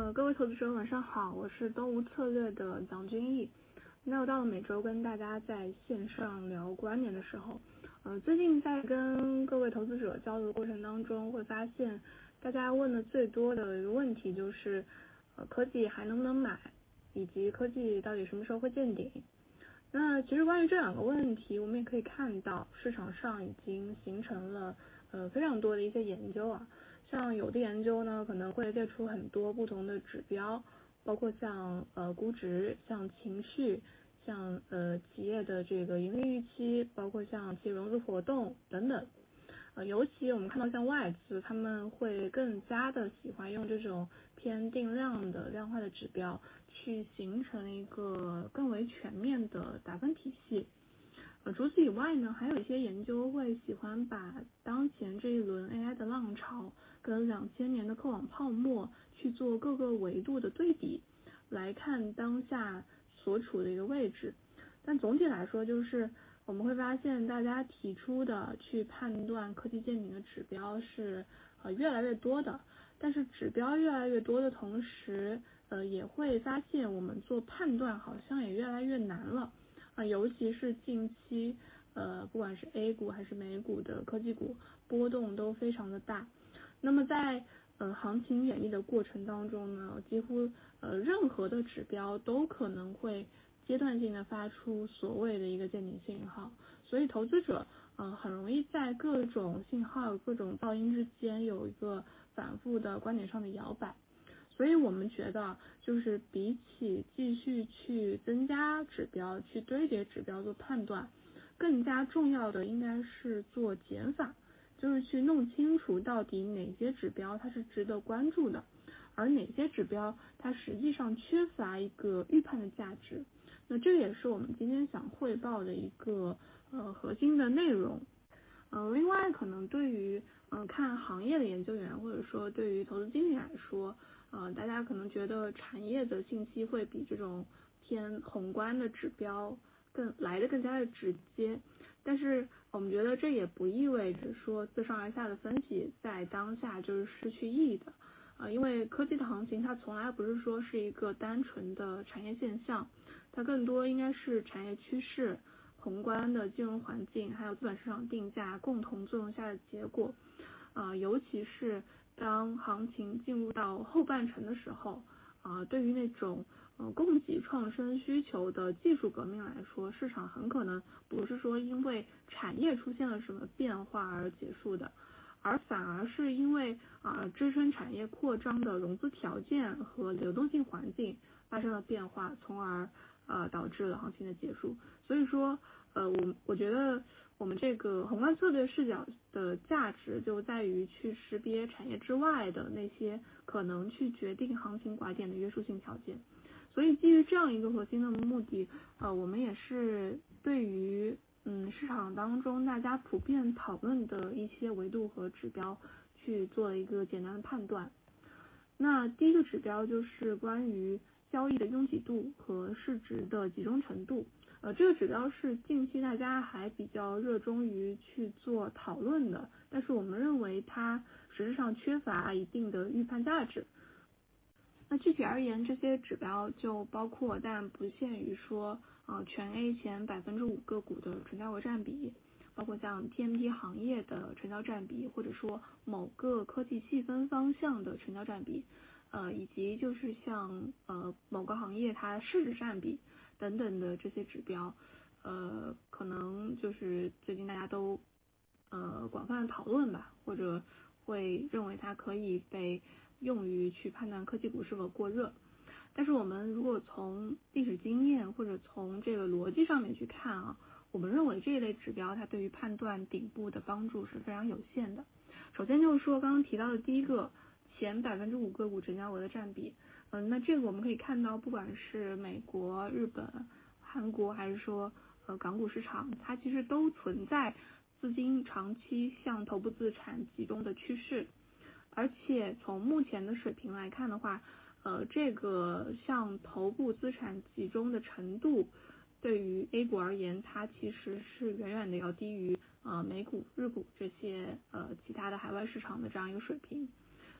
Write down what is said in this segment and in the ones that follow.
各位投资者晚上好，我是东吴策略的蒋君毅。那又到了每周跟大家在线上聊观点的时候，最近在跟各位投资者交流的过程当中，会发现大家问的最多的一个问题就是，科技还能不能买，以及科技到底什么时候会见顶？那其实关于这两个问题，我们也可以看到市场上已经形成了非常多的一些研究啊。像有的研究呢，可能会列出很多不同的指标，包括像估值、像情绪、像企业的这个盈利预期，包括像其融资活动等等。尤其我们看到像外资，他们会更加的喜欢用这种偏定量的量化的指标，去形成一个更为全面的打分体系。除此以外呢，还有一些研究会喜欢把当前这一轮 AI 的浪潮跟2000年的科网泡沫去做各个维度的对比，来看当下所处的一个位置。但总体来说，就是我们会发现大家提出的去判断科技见顶的指标是越来越多的，但是指标越来越多的同时，也会发现我们做判断好像也越来越难了。尤其是近期，不管是 A 股还是美股的科技股波动都非常的大。那么在行情演绎的过程当中呢，几乎任何的指标都可能会阶段性的发出所谓的一个见顶信号，所以投资者很容易在各种信号、各种噪音之间有一个反复的观点上的摇摆。所以我们觉得，就是比起继续去增加指标、去堆叠指标做判断，更加重要的应该是做减法，就是去弄清楚到底哪些指标它是值得关注的，而哪些指标它实际上缺乏一个预判的价值。那这也是我们今天想汇报的一个核心的内容。另外可能对于看行业的研究员或者说对于投资经理来说，大家可能觉得产业的信息会比这种偏宏观的指标来得更加的直接，但是我们觉得这也不意味着说自上而下的分析在当下就是失去意义的，因为科技的行情它从来不是说是一个单纯的产业现象，它更多应该是产业趋势、宏观的金融环境还有资本市场定价共同作用下的结果。尤其是当行情进入到后半程的时候，对于那种供给创新需求的技术革命来说，市场很可能不是说因为产业出现了什么变化而结束的，而反而是因为支撑产业扩张的融资条件和流动性环境发生了变化，从而导致了行情的结束。所以说我觉得我们这个宏观策略视角的价值就在于去识别产业之外的那些可能去决定行情拐点的约束性条件。所以基于这样一个核心的目的，我们也是对于市场当中大家普遍讨论的一些维度和指标去做一个简单的判断。那第一个指标就是关于交易的拥挤度和市值的集中程度。这个指标是近期大家还比较热衷于去做讨论的，但是我们认为它实质上缺乏一定的预判价值。那具体而言，这些指标就包括但不限于说全 A 前5%个股的成交额占比，包括像 TMT 行业的成交占比，或者说某个科技细分方向的成交占比，以及就是像某个行业它市值占比等等的这些指标，可能就是最近大家都广泛的讨论吧，或者会认为它可以被用于去判断科技股是否过热。但是我们如果从历史经验或者从这个逻辑上面去看我们认为这一类指标它对于判断顶部的帮助是非常有限的。首先就是说刚刚提到的第一个前5%个股成交额的占比，那这个我们可以看到，不管是美国、日本、韩国还是说港股市场，它其实都存在资金长期向头部资产集中的趋势。而且从目前的水平来看的话，这个向头部资产集中的程度，对于 A 股而言，它其实是远远的要低于美股、日股这些其他的海外市场的这样一个水平。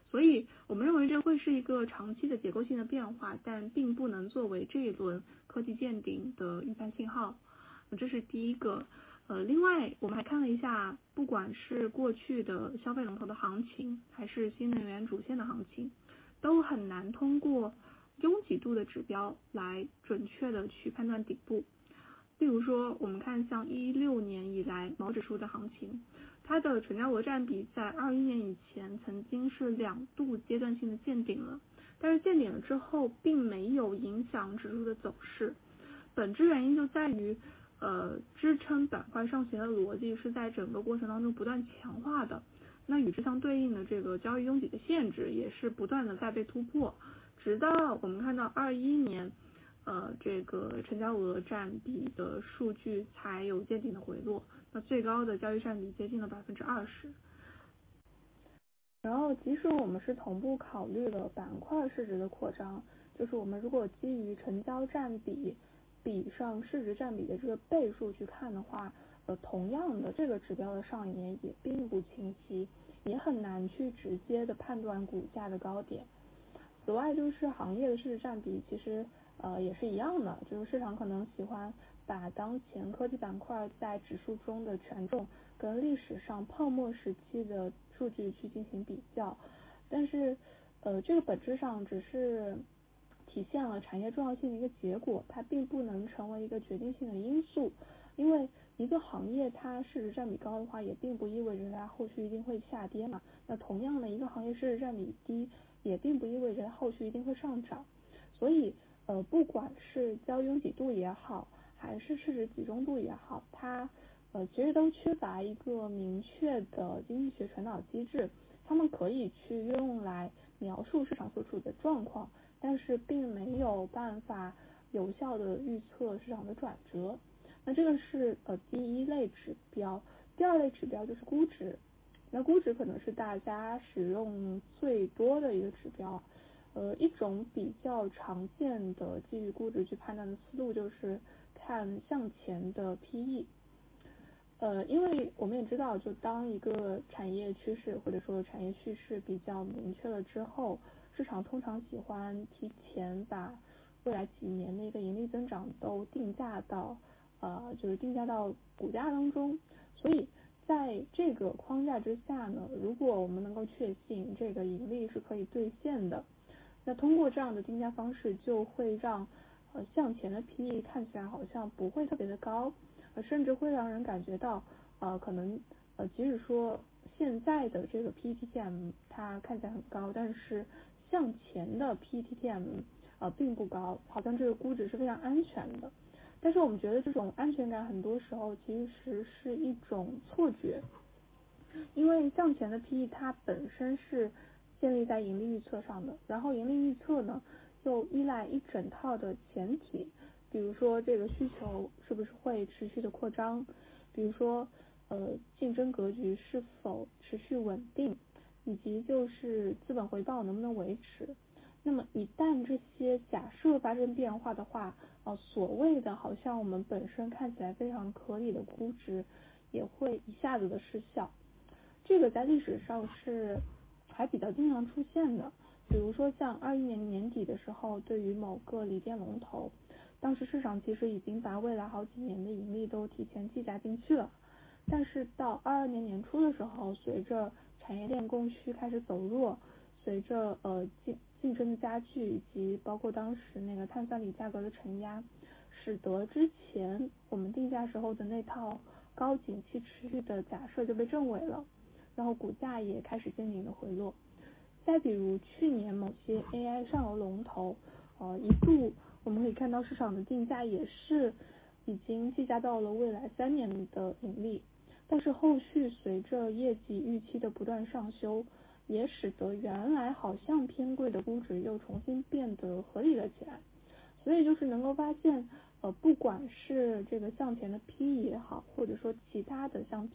所以我们认为这会是一个长期的结构性的变化，但并不能作为这一轮科技见顶的预判信号。这是第一个。另外我们还看了一下，不管是过去的消费龙头的行情，还是新能源主线的行情，都很难通过拥挤度的指标来准确的去判断底部。例如说，我们看像16年以来毛指数的行情，它的成交额占比在21年以前曾经是2度阶段性的见顶了，但是见顶了之后并没有影响指数的走势。本质原因就在于支撑板块上行的逻辑是在整个过程当中不断强化的，那与之相对应的这个交易拥挤的限制也是不断的在被突破，直到我们看到21年这个成交额占比的数据才有见顶的回落，那最高的交易占比接近了20%。然后即使我们是同步考虑了板块市值的扩张，就是我们如果基于成交占比比上市值占比的这个倍数去看的话，同样的这个指标的上沿也并不清晰，也很难去直接的判断股价的高点。此外就是行业的市值占比其实也是一样的，就是市场可能喜欢把当前科技板块在指数中的权重跟历史上泡沫时期的数据去进行比较，但是这个本质上只是体现了产业重要性的一个结果，它并不能成为一个决定性的因素。因为一个行业它市值占比高的话，也并不意味着它后续一定会下跌嘛。那同样的，一个行业市值占比低，也并不意味着后续一定会上涨。所以不管是交易拥挤度也好，还是市值集中度也好，它其实都缺乏一个明确的经济学传导机制，它们可以去用来描述市场所处的状况，但是并没有办法有效的预测市场的转折。那这个是第一类指标。第二类指标就是估值，那估值可能是大家使用最多的一个指标。一种比较常见的基于估值去判断的思路就是看向前的 PE。因为我们也知道，就当一个产业趋势或者说产业叙事比较明确了之后，市场通常喜欢提前把未来几年的一个盈利增长都定价到股价当中。所以在这个框架之下呢，如果我们能够确信这个盈利是可以兑现的，那通过这样的定价方式就会让向前的 PE 看起来好像不会特别的高，甚至会让人感觉到可能即使说现在的这个 PETTM 它看起来很高，但是向前的 PETTM 并不高，好像这个估值是非常安全的。但是我们觉得这种安全感很多时候其实是一种错觉，因为向前的 PE 它本身是建立在盈利预测上的，然后盈利预测呢又依赖一整套的前提，比如说这个需求是不是会持续的扩张，比如说竞争格局是否持续稳定，以及就是资本回报能不能维持。那么一旦这些假设发生变化的话，所谓的好像我们本身看起来非常合理的估值也会一下子的失效。这个在历史上是还比较经常出现的，比如说像21年年底的时候，对于某个锂电龙头，当时市场其实已经把未来好几年的盈利都提前计价进去了，但是到22年年初的时候，随着产业链供需开始走弱，随着竞争的加剧，以及包括当时那个碳酸锂价格的承压，使得之前我们定价时候的那套高景气持续的假设就被证伪了，然后股价也开始见顶的回落。再比如去年某些 AI 上游龙头，一度我们可以看到市场的定价也是已经计价到了未来3年的盈利，但是后续随着业绩预期的不断上修，也使得原来好像偏贵的估值又重新变得合理了起来。所以就是能够发现，不管是这个向前的 PE 也好，或者说其他的像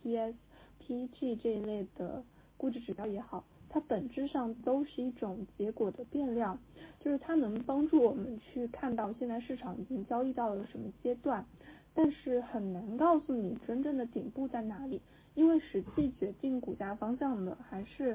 PS、PEG 这一类的估值指标也好，它本质上都是一种结果的变量，就是它能帮助我们去看到现在市场已经交易到了什么阶段，但是很难告诉你真正的顶部在哪里，因为实际决定股价方向的还是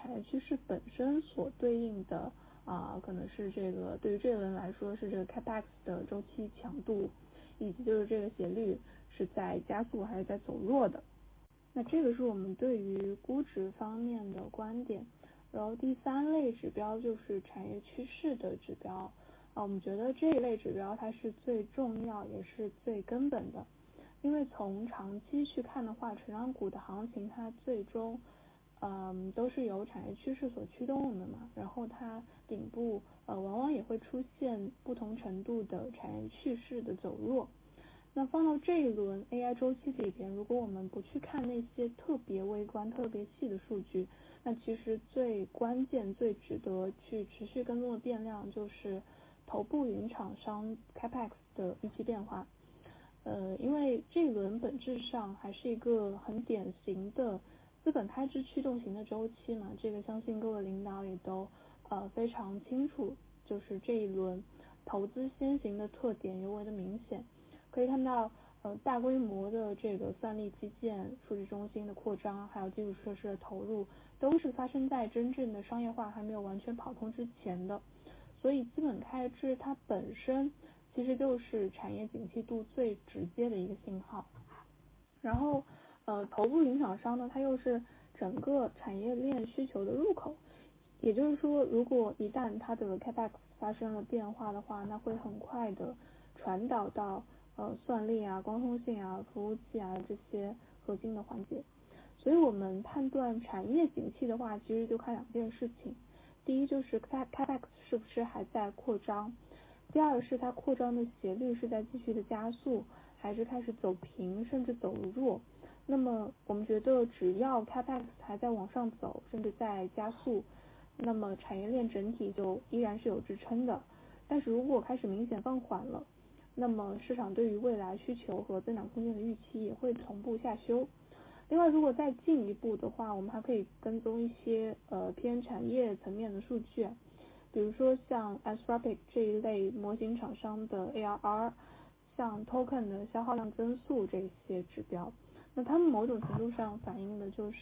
产业趋势本身所对应的可能是这个对于这轮来说是这个 Capex 的周期强度，以及就是这个斜率是在加速还是在走弱的。那这个是我们对于估值方面的观点。然后第三类指标就是产业趋势的指标我们觉得这一类指标它是最重要也是最根本的，因为从长期去看的话，成长股的行情它最终都是由产业趋势所驱动的嘛，然后它顶部往往也会出现不同程度的产业趋势的走弱。那放到这一轮 AI 周期里边，如果我们不去看那些特别微观特别细的数据，那其实最关键最值得去持续跟踪的变量就是头部云厂商 Capex 的预期变化。因为这一轮本质上还是一个很典型的资本开支驱动型的周期嘛，这个相信各位领导也都非常清楚，就是这一轮投资先行的特点尤为的明显。可以看到大规模的这个算力基建、数据中心的扩张，还有基础设施的投入，都是发生在真正的商业化还没有完全跑通之前的。所以资本开支它本身其实就是产业景气度最直接的一个信号。然后头部云厂商呢，它又是整个产业链需求的入口。也就是说，如果一旦它的 Capex 发生了变化的话，那会很快的传导到算力光通信服务器这些核心的环节。所以我们判断产业景气的话，其实就看两件事情。第一就是 Capex 是不是还在扩张，第二是它扩张的斜率是在继续的加速，还是开始走平甚至走弱。那么我们觉得只要 Capex 还在往上走，甚至在加速，那么产业链整体就依然是有支撑的。但是如果开始明显放缓了，那么市场对于未来需求和增长空间的预期也会同步下修。另外，如果再进一步的话，我们还可以跟踪一些偏产业层面的数据，比如说像 Anthropic 这一类模型厂商的 ARR， 像 Token 的消耗量增速这些指标。那它们某种程度上反映的就是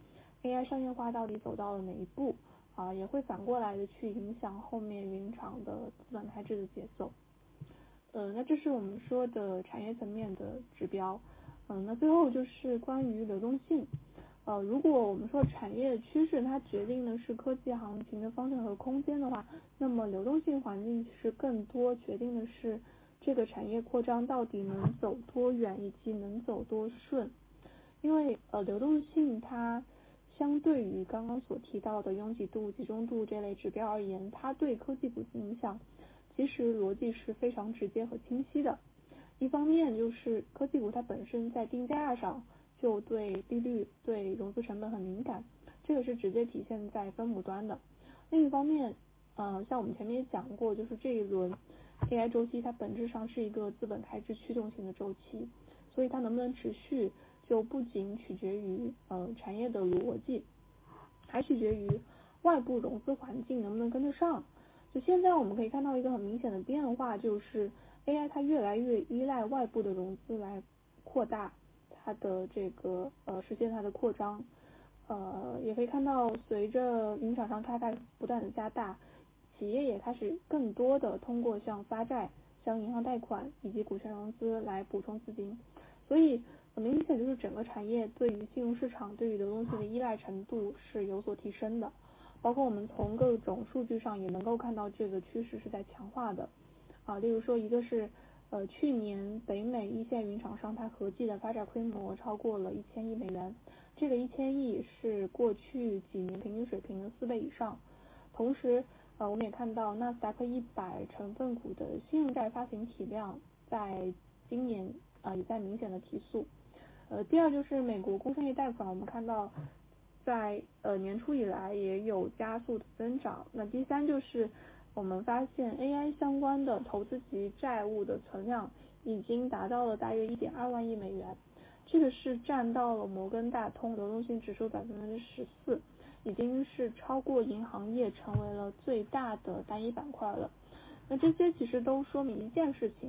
AI 商业化到底走到了哪一步也会反过来的去影响后面云厂的资本开支的节奏。那这是我们说的产业层面的指标。那最后就是关于流动性。如果我们说产业趋势它决定的是科技行情的方向和空间的话，那么流动性环境其实更多决定的是这个产业扩张到底能走多远以及能走多顺。因为流动性它相对于刚刚所提到的拥挤度、集中度这类指标而言，它对科技股的影响其实逻辑是非常直接和清晰的。一方面就是科技股它本身在定价上就对利率、对融资成本很敏感，这个是直接体现在分母端的。另一方面像我们前面也讲过，就是这一轮 AI 周期它本质上是一个资本开支驱动型的周期，所以它能不能持续就不仅取决于产业的逻辑，还取决于外部融资环境能不能跟得上。就现在我们可以看到一个很明显的变化，就是 AI 它越来越依赖外部的融资来扩大它的这个实现它的扩张。也可以看到随着云厂商开发不断的加大，企业也开始更多的通过像发债、像银行贷款以及股权融资来补充资金。所以很明显就是整个产业对于金融市场、对于流动性的依赖程度是有所提升的。包括我们从各种数据上也能够看到这个趋势是在强化的例如说一个是去年北美一线云厂商它合计的发债规模超过了1000亿美元，这个1000亿是过去几年平均水平的4倍以上。同时我们也看到纳斯达克100成分股的信用债发行体量在今年也在明显的提速。第二就是美国工商业贷款，我们看到在年初以来也有加速的增长。那第三就是我们发现 AI 相关的投资级债务的存量已经达到了大约1.2万亿美元，这个是占到了摩根大通流动性指数14%，已经是超过银行业成为了最大的单一板块了。那这些其实都说明一件事情，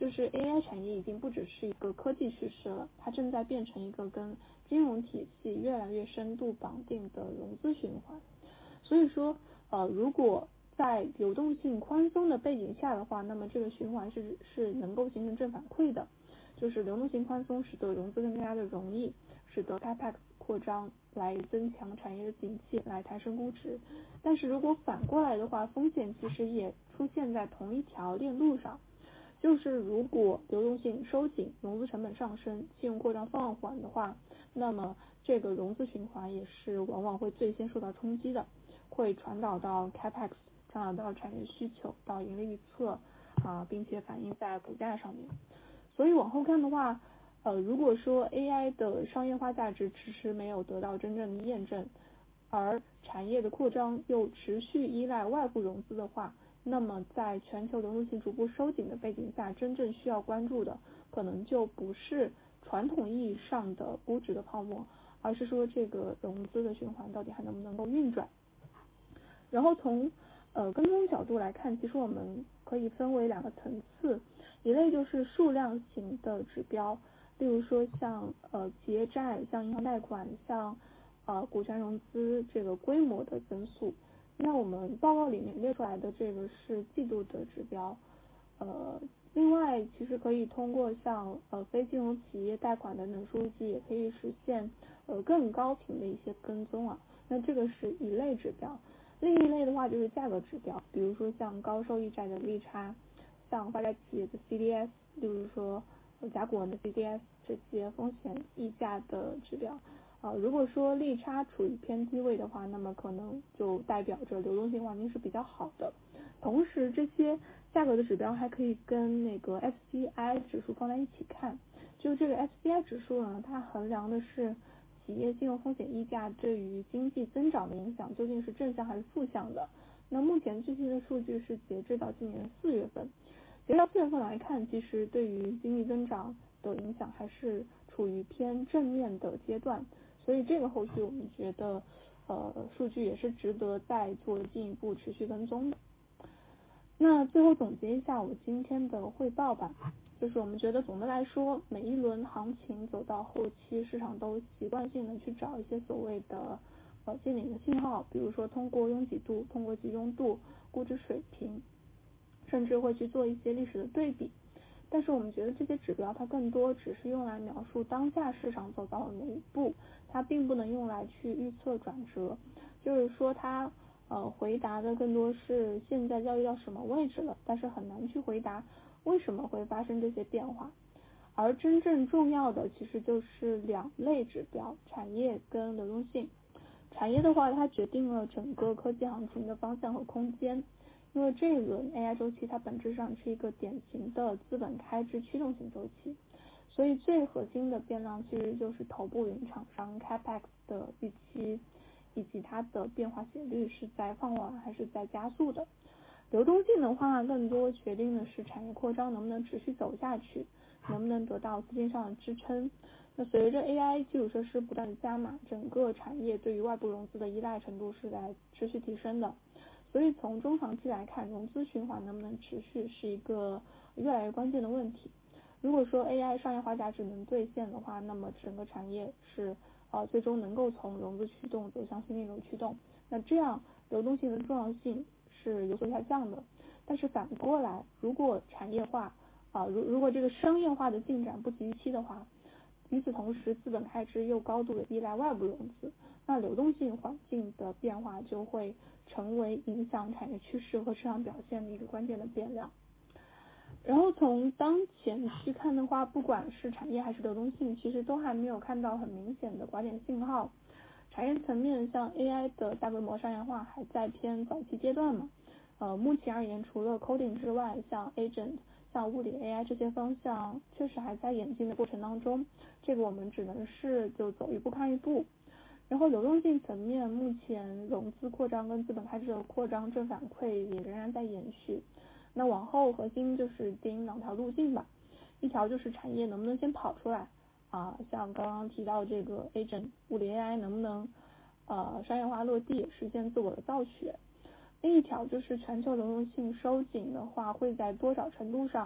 就是 AI 产业已经不只是一个科技趋势了，它正在变成一个跟金融体系越来越深度绑定的融资循环。所以说如果在流动性宽松的背景下的话，那么这个循环是能够形成正反馈的，就是流动性宽松使得融资更加的容易，使得 CapEx 扩张来增强产业的景气，来抬升估值。但是如果反过来的话，风险其实也出现在同一条链路上，就是如果流动性收紧，融资成本上升，信用扩张放缓的话，那么这个融资循环也是往往会最先受到冲击的，会传导到 CapEx， 传导到产业需求，到盈利预测并且反映在股价上面。所以往后看的话，如果说 AI 的商业化价值迟迟没有得到真正的验证，而产业的扩张又持续依赖外部融资的话，那么在全球流动性逐步收紧的背景下，真正需要关注的可能就不是传统意义上的估值的泡沫，而是说这个融资的循环到底还能不能够运转。然后从跟踪角度来看，其实我们可以分为两个层次，一类就是数量型的指标，例如说像企业债、像银行贷款、像股权融资这个规模的增速。那我们报告里面列出来的这个是季度的指标，另外其实可以通过像非金融企业贷款等等数据，也可以实现更高频的一些跟踪啊。那这个是一类指标。另一类的话就是价格指标，比如说像高收益债的利差，像发债企业的 CDS， 例如说甲骨文的 CDS 这些风险溢价的指标。如果说利差处于偏低位的话，那么可能就代表着流动性环境是比较好的。同时这些价格的指标还可以跟那个 FCI 指数放在一起看，就这个 FCI 指数呢，它衡量的是企业信用风险溢价对于经济增长的影响究竟是正向还是负向的。那目前最新的数据是截至到今年4月份，截至到4月份来看，其实对于经济增长的影响还是处于偏正面的阶段，所以这个后续我们觉得数据也是值得再做进一步持续跟踪的。那最后总结一下我今天的汇报吧，就是我们觉得总的来说，每一轮行情走到后期，市场都习惯性的去找一些所谓的见顶的信号，比如说通过拥挤度、通过集中度、估值水平，甚至会去做一些历史的对比。但是我们觉得这些指标它更多只是用来描述当下市场走到了哪一步，它并不能用来去预测转折，就是说它回答的更多是现在交易到什么位置了，但是很难去回答为什么会发生这些变化。而真正重要的其实就是两类指标，产业跟流动性。产业的话，它决定了整个科技行情的方向和空间，因为这一轮 AI 周期它本质上是一个典型的资本开支驱动型周期，所以最核心的变量其实就是头部云厂商 CapEx 的预期，以及它的变化斜率是在放缓还是在加速的。流动性的话，更多决定的是产业扩张能不能持续走下去，能不能得到资金上的支撑。那随着 AI 基础设施不断的加码，整个产业对于外部融资的依赖程度是在持续提升的，所以从中长期来看，融资循环能不能持续是一个越来越关键的问题。如果说 AI 商业化价值能兑现的话，那么整个产业是最终能够从融资驱动走向新内容驱动，那这样流动性的重要性是有所下降的。但是反过来，如果产业化如果这个商业化的进展不及预期的话，与此同时资本开支又高度的依赖外部融资，那流动性环境的变化就会成为影响产业趋势和市场表现的一个关键的变量。然后从当前去看的话，不管是产业还是流动性，其实都还没有看到很明显的拐点信号。产业层面，像 AI 的大规模商业化还在偏早期阶段嘛。目前而言，除了 coding 之外，像 agent、像物理 AI 这些方向确实还在演进的过程当中，这个我们只能是就走一步看一步。然后流动性层面，目前融资扩张跟资本开支的扩张正反馈也仍然在延续。那往后核心就是盯两条路径吧，一条就是产业能不能先跑出来像刚刚提到这个 agent 物理 AI 能不能商业化落地，实现自我的造血。另一条就是全球流动性收紧的话，会在多少程度上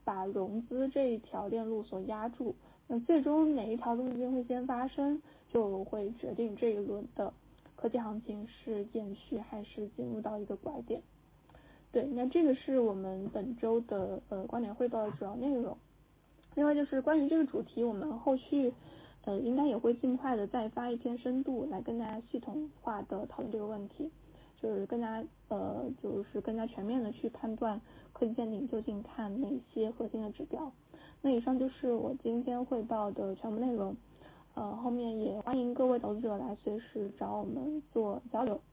把融资这一条链路所压住。那最终哪一条路径会先发生，就会决定这一轮的科技行情是延续还是进入到一个拐点。对，那这个是我们本周的观点汇报的主要内容。另外就是关于这个主题，我们后续应该也会尽快的再发一篇深度来跟大家系统化的讨论这个问题，就是更加全面的去判断科技见顶究竟看哪些核心的指标。那以上就是我今天汇报的全部内容，后面也欢迎各位投资者来随时找我们做交流。